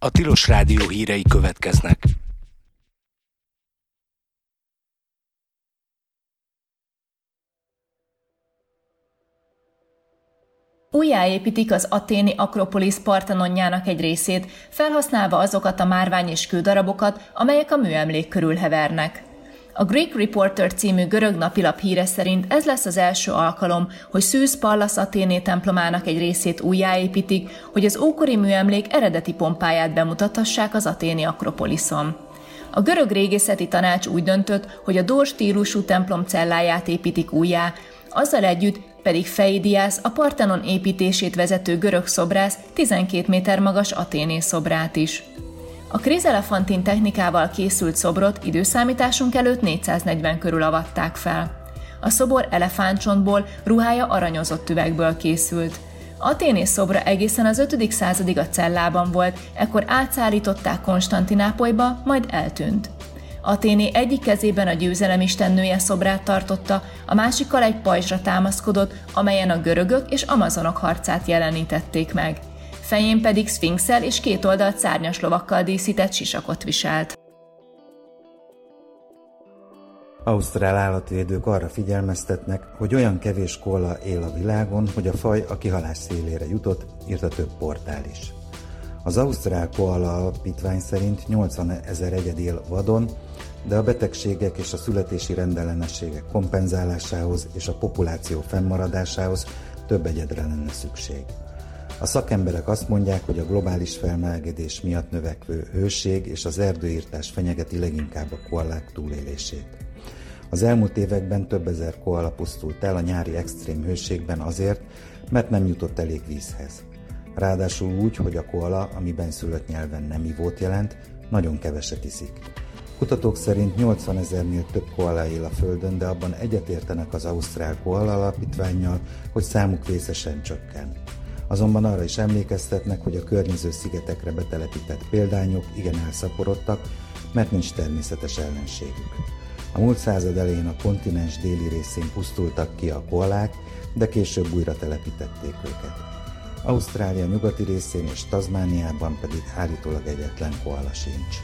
A Tilos Rádió hírei következnek. Újjáépítik az athéni Akropolisz Partenonjának egy részét, felhasználva azokat a márvány és kődarabokat, amelyek a műemlék körül hevernek. A Greek Reporter című görög napilap híre szerint ez lesz az első alkalom, hogy Szűz Pallas Athéné templomának egy részét újjáépítik, hogy az ókori műemlék eredeti pompáját bemutathassák az athéni Akropoliszon. A görög régészeti tanács úgy döntött, hogy a dór stílusú templom celláját építik újjá, azzal együtt pedig Pheidias, a Parthenon építését vezető görög szobrász 12 méter magas athéné szobrát is. A krizelefantin technikával készült szobrot időszámításunk előtt 440 körül avatták fel. A szobor elefántcsontból, ruhája aranyozott üvegből készült. Athéné szobra egészen az 5. századig a cellában volt, ekkor átszállították Konstantinápolyba, majd eltűnt. Athéné egyik kezében a győzelem istennője szobrát tartotta, a másikkal egy pajzsra támaszkodott, amelyen a görögök és amazonok harcát jelenítették meg. Fején pedig szfinxel és két oldalt szárnyas lovakkal díszített sisakot viselt. Ausztrál állatvédők arra figyelmeztetnek, hogy olyan kevés koala él a világon, hogy a faj a kihalás szélére jutott, írta több portál is. Az Ausztrál Koala Alapítvány szerint 80 000 egyed él vadon, de a betegségek és a születési rendellenességek kompenzálásához és a populáció fennmaradásához több egyedre lenne szükség. A szakemberek azt mondják, hogy a globális felmelegedés miatt növekvő hőség és az erdőirtás fenyegeti leginkább a koalák túlélését. Az elmúlt években több ezer koala pusztult el a nyári extrém hőségben azért, mert nem jutott elég vízhez. Ráadásul úgy, hogy a koala, ami benszülött nyelven nem ivót jelent, nagyon keveset iszik. Kutatók szerint 80 000-nél több koala él a Földön, de abban egyetértenek az Ausztrál Koala Alapítvánnyal, hogy számuk vészesen csökken. Azonban arra is emlékeztetnek, hogy a környező szigetekre betelepített példányok igen elszaporodtak, mert nincs természetes ellenségük. A múlt század elején a kontinens déli részén pusztultak ki a koalák, de később újra telepítették őket. Ausztrália nyugati részén és Tasmániában pedig állítólag egyetlen koala sincs.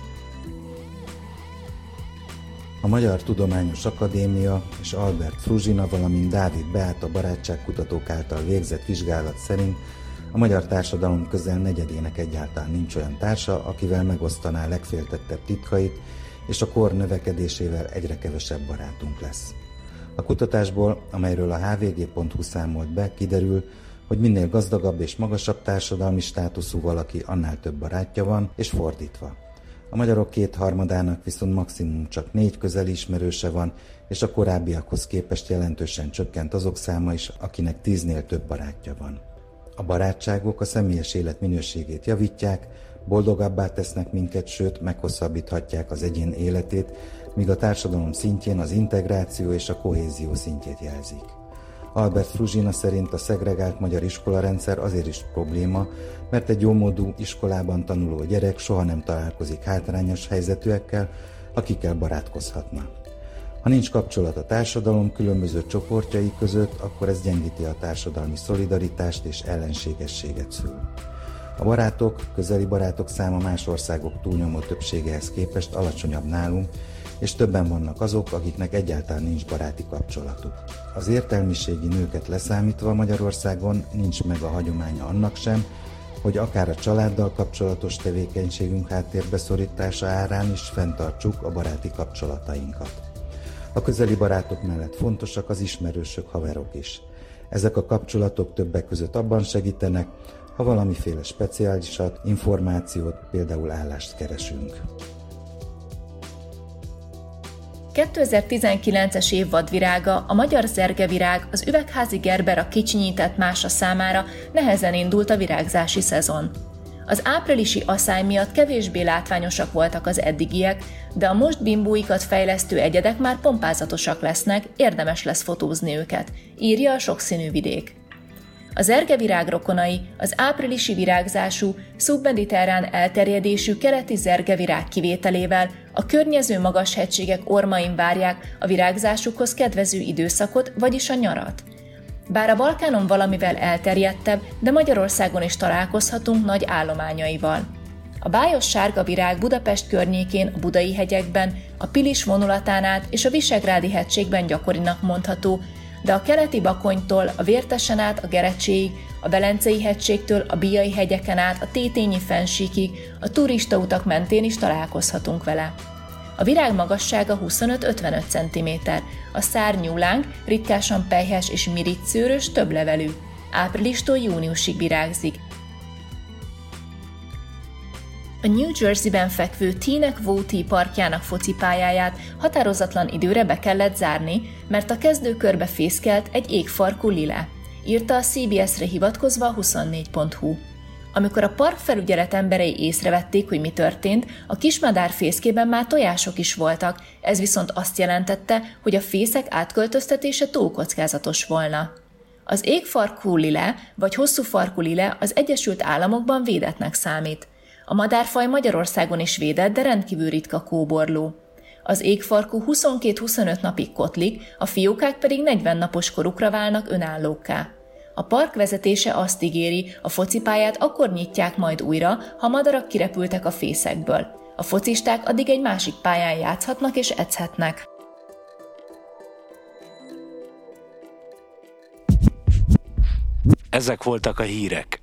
A Magyar Tudományos Akadémia és Albert Fruzsina, valamint Dávid Beáta barátságkutatók által végzett vizsgálat szerint a magyar társadalom közel negyedének egyáltalán nincs olyan társa, akivel megosztaná legféltettebb titkait, és a kor növekedésével egyre kevesebb barátunk lesz. A kutatásból, amelyről a hvg.hu számolt be, kiderül, hogy minél gazdagabb és magasabb társadalmi státuszú valaki, annál több barátja van, és fordítva. A magyarok 2/3 viszont maximum csak 4 közeli ismerőse van, és a korábbiakhoz képest jelentősen csökkent azok száma is, akinek 10-nél több barátja van. A barátságok a személyes élet minőségét javítják, boldogabbá tesznek minket, sőt meghosszabbíthatják az egyén életét, míg a társadalom szintjén az integráció és a kohézió szintjét jelzik. Albert Fruzsina szerint a szegregált magyar iskolarendszer azért is probléma, mert egy jómódú iskolában tanuló gyerek soha nem találkozik hátrányos helyzetűekkel, akikkel barátkozhatna. Ha nincs kapcsolat a társadalom különböző csoportjai között, akkor ez gyengíti a társadalmi szolidaritást és ellenségességet szül. A barátok, közeli barátok száma más országok túlnyomó többségehez képest alacsonyabb nálunk, és többen vannak azok, akiknek egyáltalán nincs baráti kapcsolatuk. Az értelmiségi nőket leszámítva Magyarországon nincs meg a hagyománya annak sem, hogy akár a családdal kapcsolatos tevékenységünk háttérbeszorítása árán is fenntartsuk a baráti kapcsolatainkat. A közeli barátok mellett fontosak az ismerősök, haverok is. Ezek a kapcsolatok többek között abban segítenek, ha valamiféle speciálisat, információt, például állást keresünk. 2019-es év vadvirága, a magyar zergevirág, az üvegházi gerber a kicsinyített mása számára nehezen indult a virágzási szezon. Az áprilisi aszály miatt kevésbé látványosak voltak az eddigiek, de a most bimbóikat fejlesztő egyedek már pompázatosak lesznek, érdemes lesz fotózni őket, írja a Sokszínű Vidék. A zergevirág rokonai az áprilisi virágzású, szubmediterrán elterjedésű keleti zergevirág kivételével a környező magas hegységek ormain várják a virágzásukhoz kedvező időszakot, vagyis a nyarat. Bár a Balkánon valamivel elterjedtebb, de Magyarországon is találkozhatunk nagy állományaival. A bájos sárga virág Budapest környékén, a Budai hegyekben, a Pilis vonulatán át és a Visegrádi hegységben gyakorinak mondható, de a keleti Bakonytól a Vértesen át a Gerecséig, a Velencei hegységtől a Biai hegyeken át a Tétényi fennsíkig, a turistautak mentén is találkozhatunk vele. A virág magassága 25-55 cm, a szárnyúlánk ritkásan pelyhes és miricszőrös többlevelű. Áprilistól júniusig virágzik. A New Jersey-ben fekvő Teaneck-Vaughty parkjának focipályáját határozatlan időre be kellett zárni, mert a kezdőkörbe fészkelt egy égfarkú lile, írta a CBS-re hivatkozva a 24.hu. Amikor a parkfelügyelet emberei észrevették, hogy mi történt, a kismadár fészkében már tojások is voltak, ez viszont azt jelentette, hogy a fészek átköltöztetése túl kockázatos volna. Az égfarkú lile vagy hosszú farkú lile az Egyesült Államokban védettnek számít. A madárfaj Magyarországon is védett, de rendkívül ritka kóborló. Az égfarkú 22-25 napig kotlik, a fiókák pedig 40 napos korukra válnak önállókká. A park vezetése azt ígéri, a focipályát akkor nyitják majd újra, ha madarak kirepültek a fészekből. A focisták addig egy másik pályán játszhatnak és edzhetnek. Ezek voltak a hírek.